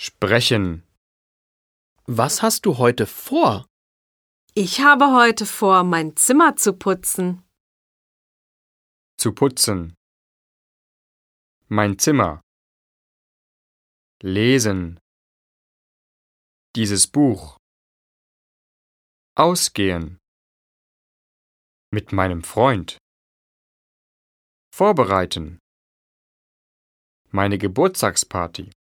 Sprechen. Was hast du heute vor? Ich habe heute vor, mein Zimmer zu putzen. Zu putzen. Mein Zimmer. Lesen. Dieses Buch. Ausgehen. Mit meinem Freund. Vorbereiten. Meine Geburtstagsparty.